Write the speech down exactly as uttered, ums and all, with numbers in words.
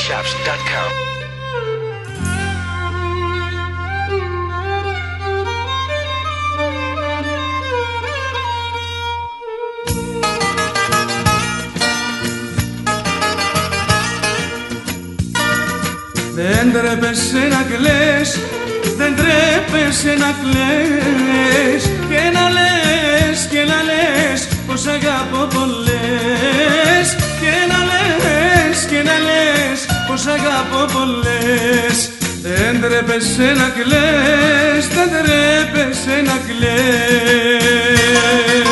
shops dot com. Δεν τρέπεσαι να κλαις, δεν τρέπεσαι να κλαις και να λες, και να λες πως αγαπώ πολλές και να λες, και να λες πως αγαπώ πολλές. Δεν τρέπεσαι να κλαις, δεν τρέπεσαι να κλαις.